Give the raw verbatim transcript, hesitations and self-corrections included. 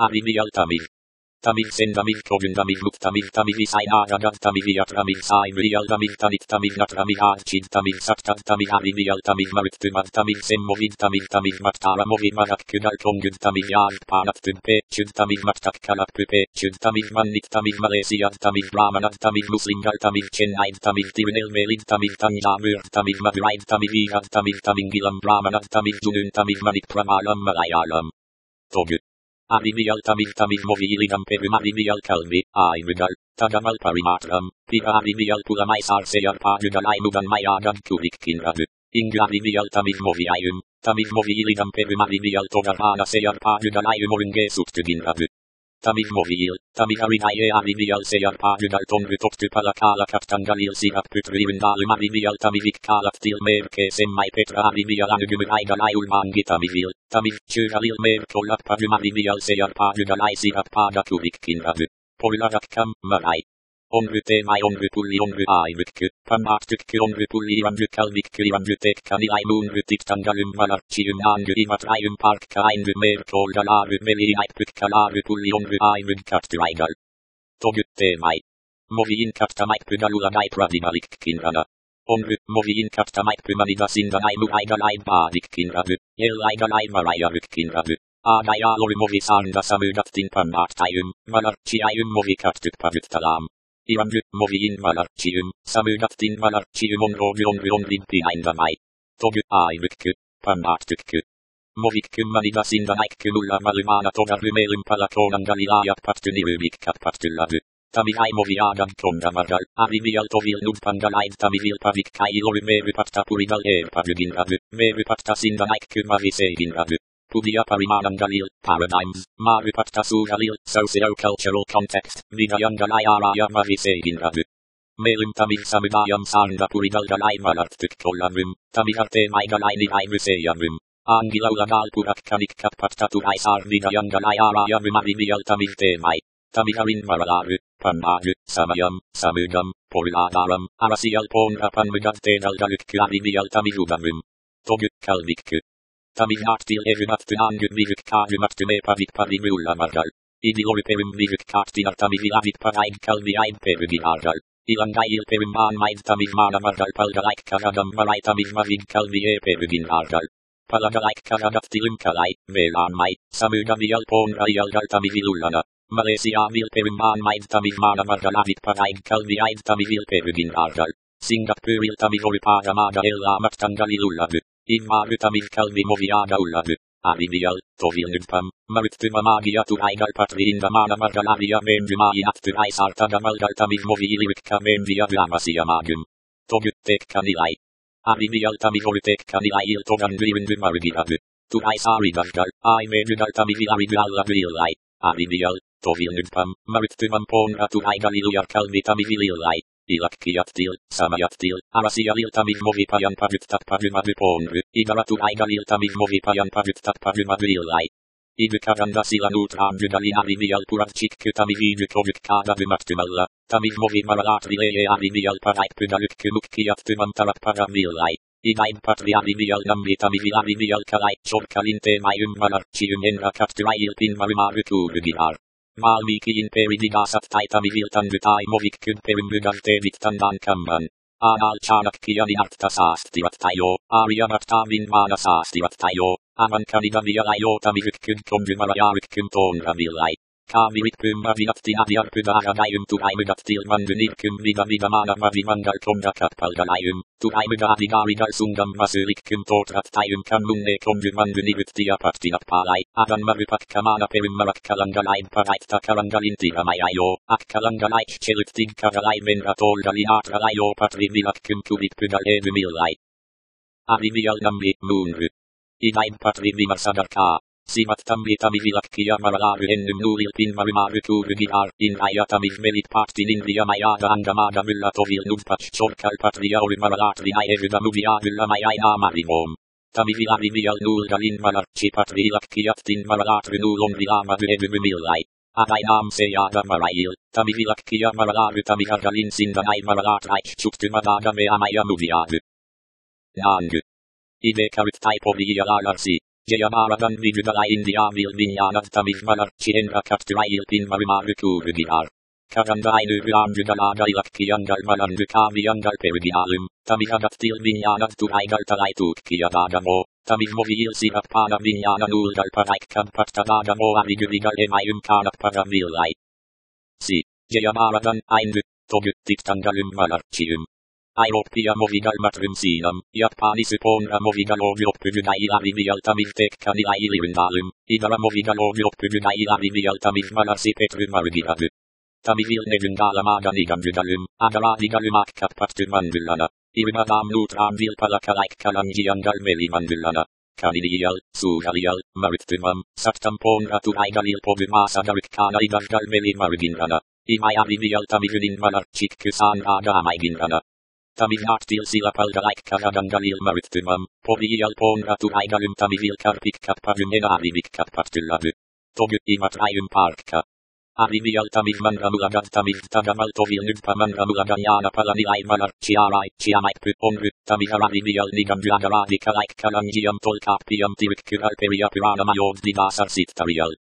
Arrivial Tamil. Tamil sen Tamil kogun Tamil muk Tamil Tamil isai agagat Tamil yat Tamil sai real Tamil tanit Tamil nat Tamil hachid Tamil saktat Tamil arrivial Tamil marit tumad Tamil sen movid Tamil Tamil mattara movid marak kudal kongud Tamil yar panat tumpe chud Tamil mattak kalak pupe chud Tamil manit Tamil Malaysia Tamil Brahmanat Tamil Muslimgal Tamil Chennai Tamil Tirunel Melid Tamil Tanjavur Tamil Madurai Tamil Irad Tamil Tamingilam Brahmanat Tamil Junun Tamil Manik Pramalam Malayalam. Togut. Arrivial Tamil Tamil Movilidam Perum Arrivial Kalvi, Airugal, Tagamal Parimatram, Piva Arrivial Pulamai Sarsayar Padugal Aimugan Mayagad Kurik Kinradu, Inga Arrivial Tamil Moviayum, Tamil Movilidam Perum Arrivial Togarana Sayar Padugal Ayumurunge Suktuginradu. Tamil Movil, Tamil Arinaye Arrivial Sayar Padugal Tonru Toktu Palakala Kaptangalil Siap Putrivindalum Arrivial Tamivik Kalaftil Merke Semmai Petra Arrivial Anugumur Aigal Ayulmangi Tamivil, Tamil Churalil Merkolak Padum Arrivial Sayar Padugal Aisiap Padakurik Kinradu, Polarakam, Marai. Onru te mai onru pulli onru aivukku, Pamaktukku onru pulli onru kalvikku onru tekkanilai munru tiktangalum valarchium nangu imatraium parkka ainru merkolgalaru veliaippukkalaru pulli onru aivukatturaigal. Togut te mai. Moviin kattamaippugalulagai pradimalikkinrana. Onru, moviin kattamaippumanidasindalai muraigalai paadikkinradu, jelaigalai marayarukkinradu. Aadajaloru movisanda samudattin pammaktaium, valarchiaium movikattukpavuttalam. Ivanryt moviin valarchium, samudattin valarchium on rogu on ryon limpinaindamai. Togu aivukku, pammaktukku. Movikkum manidasindanaikkumulla valumana togarumelum palakonan galilajat pattunirubikkat pattulladu. Tamihai moviagan kondamargal, arrivial tovil numpangalaid tamivil pavikkailolu merupatta purigal erpavuginradu, merupatta sindanaikkum maviseiginradu. Pudia Parimanangalil, Paradigms, Marupatta Sugalil, Socio-Cultural Context, Vidayangalai Araya Maviseginradu. Melum Tamil Samudayam Sanda Purigalgalai Malartuk Kolarum, Tamiharte Maigalai Nihai Museyarum. Angilaulagal Purak Kanik Kapataturai Sar Vidayangalai Araya Rumarivial Tamil Temai. Tamiharin Maralaru, Pamagu, Samayam, Samugam, Poruladaram, Arasial Ponra Panmugad Tedalgaluk Arrivial Tamihudarum. Togut Kalvikku. Tamihaktil erumattu angud vivuk karumattu me pavik parimulla margal. Idiloru perum vivuk kaktinar tamivilavik paraid kalvi aid perugilargal. Ilangail perum aanmaid tamivmana margal palgalaik karadam marai tamivmavig kalvi e peruginargal. Palagalaik karadattilum kalai, velanmai, samugavial ponraialgal tamivilullana. Malaysia vil perum aanmaid tamivmana margal avik paraid kalvi aid tamivil peruginargal. Singapuril tamivoru paramada ellaamat tangalilulladu. Inmaru Tamil kalvi moviada ulladu. Arrivial, tovilnudpam, maruttuma magia turaigal patriinda mana margalaria vendumainattu aisartagamalgal tamil moviilirukka vendia vyamasia magum. Togutek kanilai. Arrivial tamivorutek kanilai il toganduirundu marugiradu. Turaisaridagal, aimedugal tamivilarigalla vilai. Arrivial, tovilnudpam, maruttumam ponra turaigaliluyar kalvi tamivililai. Ilakkiyattil, samayattil, arasialil tamil movipajan pavuttat pavumadu ponru, igaratu aigalil tamil movipajan pavuttat pavumadu illai. Idukaranda silanut ramdudalin arrivial puravchikku tamividu kovuk kadavumattumalla, tamil movimaralaatrileye arrivial paraikpudalukku mukkiyattumam tarak paravillai. Idain patri arrivial nambi tamivil arrivial kalai chorkalinte mayum valarchium enrakattuail pinmarumarukuruginar. Valmikiin peridigasat taitamivil tandutai movikkud perumbugalte vittandan kamman. Aanal chanakkiani artta saastivat tajo, aariamattavin maana saastivat tajo, avankanida ajo tamivukkud kondumarajarukkum tonravillai. Kaavirikkum avinatti adiarpudaradaium turaimugattil mandunirkum vida vida maana mavimangal kondakappalgalayum, turaimuga adigarigal sungam vasulikkum totrattaium kammunne kondumanduniruttia pattinapalai, adan marupakkamana perummarakkalangalaid paraitta kalangalintiramayajo, akkalangalaik cheluttig karalai venratolgalinatralajo patrivilakkum kurippugal edumillai. Arrivial nambi, muunru. Idain patrivimarsadarkaa. Sivat tambi tamivilakkia maralaru ennum nuulil pinmarumaru kurugiar, in ajatamiv melit partin india majada angamada mulla tovil numpach chorkal patriauru maralaatri aeruda muviadulla majaina marivom. Tamivilarivial nuulgalin malarchi patrilakkiattin maralaatru nuulon vilamadu edumumillai. Adainam sejada marail, tamivilakkia maralaru tamihargalin sindanai maralaatraich chuktumadaga me amaja muviadu. Naangu. Idekarut taipodiia lalarsi. Jayamaradan Vidudala India vil Vinyanat Tamil Malarchi Enra Kapturail Pin Marimaruku Rugiar. Karanda Ainu Randudala Ilakkiandal Malandu Kaviandal Perigialum, Tamihadat Til Vinyanat Turaigal Talaituk Kiadagamo, Tamil Movil Sirapana Vinyana Nuldal Paraik Kampatadagamo Arigurigal Emayum Kanap Paravilai. Si. Jayamaradan Aindu, Togut Dictandalum Malarchium. Iopia Movigal Matrum Sinam, Yapani Suponra Movigal Ogiopudai Arivial Tamil Tek Kanila Ilirindalum, Idara Movigal Ogiopudai Arivial Tamil Malarsi Petru Marigiradu. Tamivil Negundala Maganigandudalum, Adaradigalumak Kapatu Mandulana, Irimadam Nutram Vil Palakalaik Kalangiandal Meli Mandulana, Kanilial, Suralial, Maritumum, Saptampon Ratu Aigalil Pogumasa Kana Idasgal Meli Mariginrana, Imai Arivial Tamivin Malarchik Kusan Aga Maiginrana. Tamivnat til Silapaldalaik Karagandalil Maritumum, Porial Pon Ratu Aigalum Tamivil Karpik Kapagum Enarivik Kapatuladu. Togut Imatrayum Parka. Arivial Tamiv Manramulagad Tamiv Tagamal Tovil Nugpa Manramulagayana Palanilai Malarchiarai Chiamaik Onru Tamiv Arivial Niganduagaradi Kalaik Kalangiam Tolkapiam Tirik Kuralperia Purana Mayod Didasar Sittarial.